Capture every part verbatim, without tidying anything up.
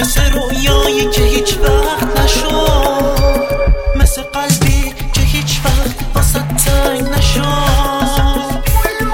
مثل رویایی که هیچ وقت نشد، مثل قلبی که هیچ وقت واسه تنگ نشد.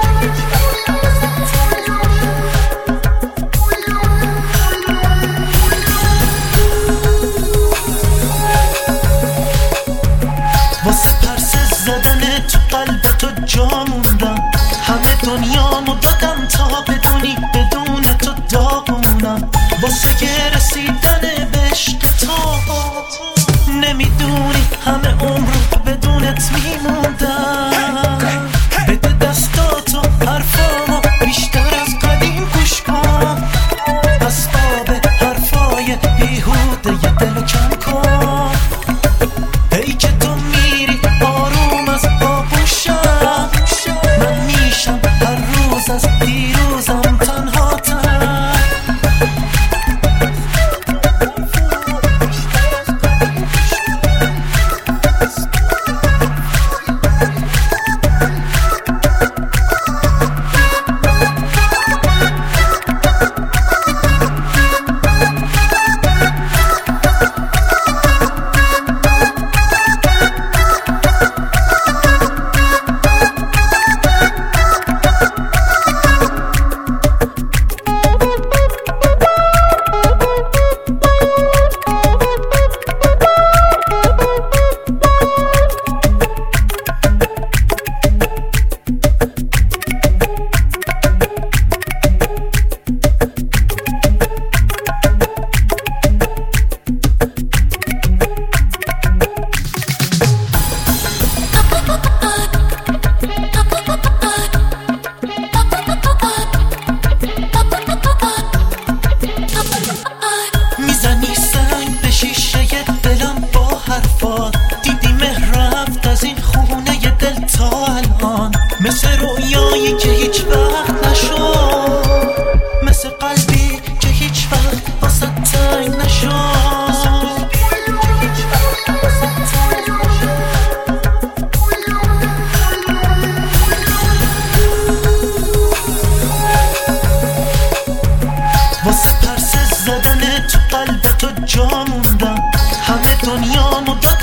واسه پرسه زدن تو قلبتو جا موندم، همه دنیامو دادم تا بدونی بدون تو داغونم. واسه که رسیدن به عشق تو نمیدونی همه عمر بدونت میموندم. بده دستاتو حرفامو بیشتر از قدیم گوش کن، اسباب حرفای بیهوده ی دلو کم کن. ای که تو میری آروم از آغوشم، من میشم هر روز از دیروزم تنها تن. دیدی مهر رفت از این خونه ی دل تا الان، مثل رویایی که هیچ وقت نشد، مثل قلبی که هیچ وقت واسه تنگ نشد. واسه پرسه زدن تو قلبتو جا موندم، همه دنیامو دادم